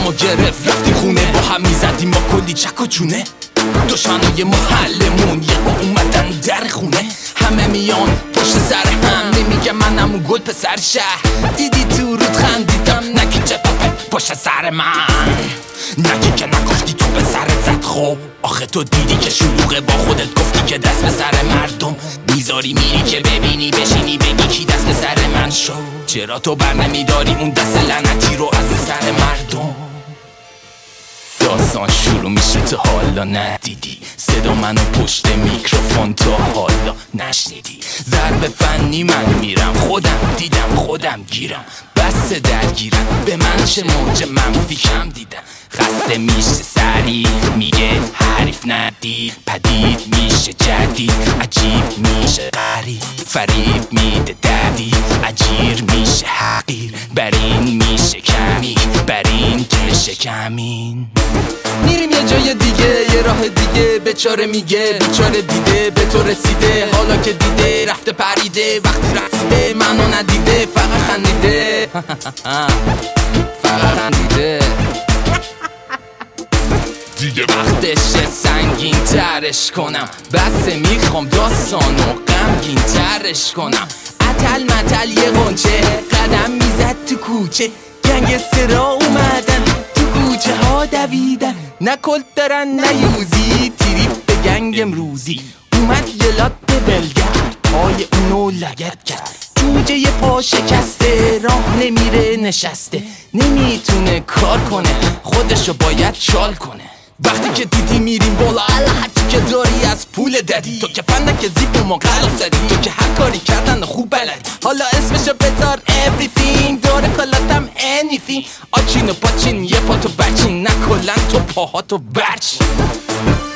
ما گرفت رفتیم خونه، با هم میزدیم با کلی چک و چونه. دشمنای محلمون یه با اومدن در خونه، همه میان پشت سر هم، نمیگه منم اون گل پسر شهر. دیدی تو رود خندیدم، نگی چه پشت سر من، نگی که نگفتی تو به سرت زد. خب آخه تو دیدی که شلوغه، با خودت گفتی که دست به سر مردم میذاری، میری که ببینی بشینی بگی کی دست به سر من شو. چرا تو بر نمیداری اون دست لعنتی رو از اون سر مردم؟ داستان شروع میشه تو حالا ندیدی، صدا منو پشت میکروفون تو حالا نشنیدی. ضرب فنی من میرم، خودم دیدم خودم گیرم، بس درگیرم به من چه موج منفی کم دیدم. خسته میشه سریع میگه حریف ندید، پدید میشه جدید، عجیب میشه غریب، فریب میده دردی، اجیر میشه حقیر، بر این میشه کمی، بر این که شکمین. میریم یه جای دیگه، یه راه دیگه، بیچاره میگه بیچاره دیده به تو رسیده، حالا که دیده رفته پریده، وقتی رسیده منو ندیده، فقط خندیده فقط خندیده. دیگه وقتشه سنگین ترش کنم، بسه میخوام داستانو غمگین ترش کنم. عتل متل یه غنچه قدم میزد تو کوچه، گنگسترا اومدن تو کوچه ها دویدن، نه کلت دارن نه یوزی، تریپ به گنگ امروزی. اومد یه لاته بلگرد پای اونو لگت کرد، جوجه یه پا شکسته راه نمیره نشسته، نمیتونه کار کنه خودشو باید چال کنه. وقتی که دیدی میریم بالا، هرچی که داری از پول دادی، تو که فندک زیپ و مقلب زدی، تو که هر کاری کردن خوب بلدی، حالا اسمشو بذار everything، داره کلاتم anything. آچین و پاچین یه پا تو بچین، نه کلن تو پاهاتو برچین.